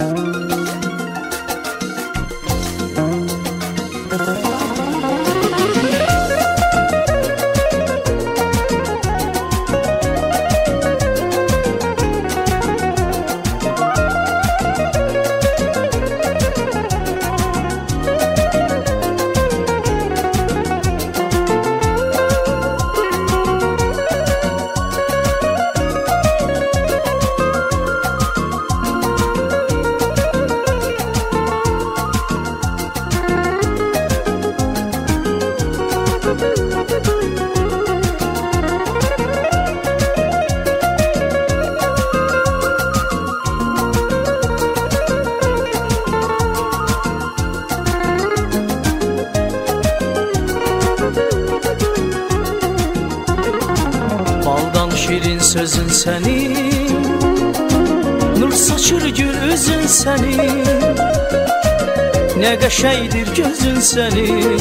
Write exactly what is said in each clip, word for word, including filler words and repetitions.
Şirin sözün senin, nur saçır gül üzün senin, ne qəşəydir gözün senin.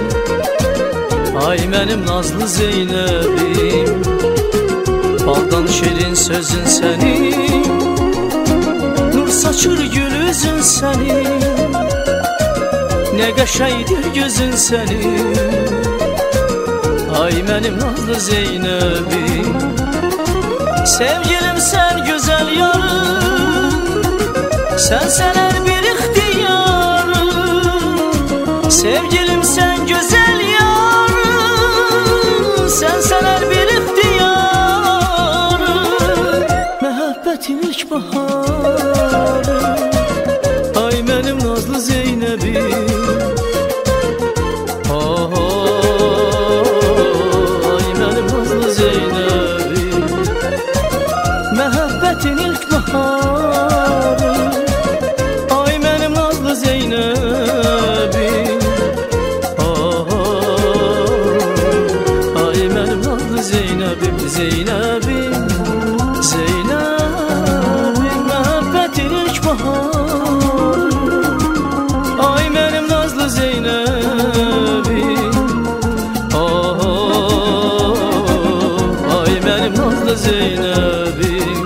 Ay mənim nazlı Zeynəbim, baldan şirin sözün senin, nur saçır gül üzün senin, ne qəşəydir gözün senin. Ay mənim nazlı Zeynəbim, sevgilim sen güzel yarım, sen sener bir ihtiyarım. Sevgilim sen güzel yarım, sen sener bir ihtiyarım. Məhəbbətin ilk baharı, ay mənim nazlı Zeynəbim. Məhəbbətin ilk baharı, ay mənim nazlı Zeynəbim. Ay mənim nazlı Zeynəbim, Zeynəbim, Zeynəbim. Məhəbbətin ilk baharı, ay mənim nazlı Zeynəbim. Ay mənim nazlı Zeynəbim.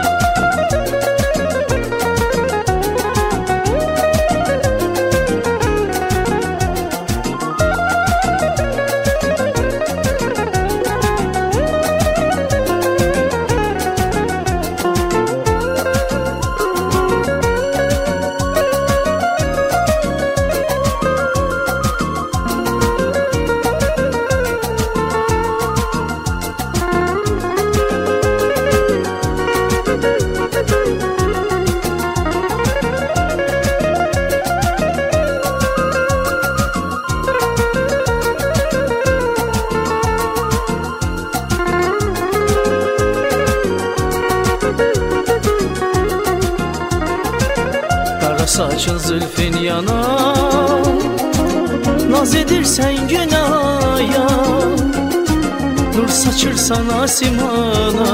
Saçın zülfün yanar, naz edirsən günaya, nur saçırsan asimana.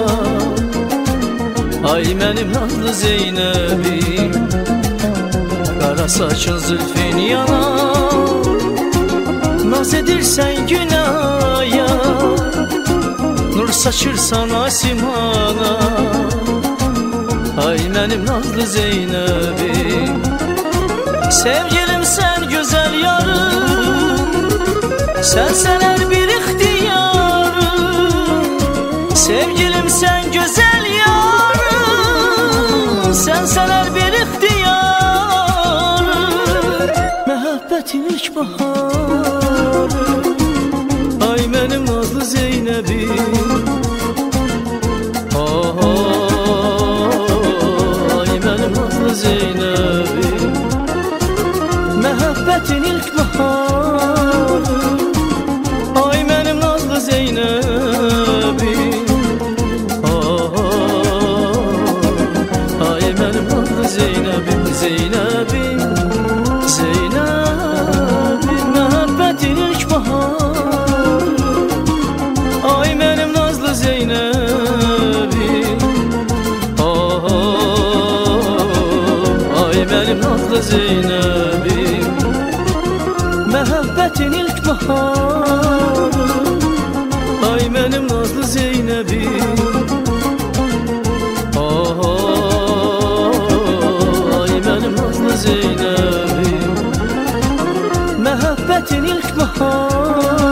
Ay mənim nazlı Zeynəbim, qara saçın zülfün yanar, naz edirsən günaya, nur saçırsan asimana. Ay mənim nazlı Zeynəbim, sevgilim sen güzel yarım, sen sener bir ihtiyarım. Sevgilim sen güzel yarım, sen sener bir ihtiyarım. Məhəbbətin ilk baharı, ay mənim nazlı Zeynəbim. Zeynəbim, məhəbbətin ilk baharı, ay mənim nazlı Zeynəbim. Ay mənim nazlı Zeynəbim, Zeynəbim, Zeynəbim. Məhəbbətin ilk baharı, ay mənim nazlı Zeynəbim. Mənim nazlı Zeynəbim, məhəbbətin ilk baharı, ay mənim nazlı Zeynəbim. Ay mənim nazlı Zeynəbim. Məhəbbətin ilk baharı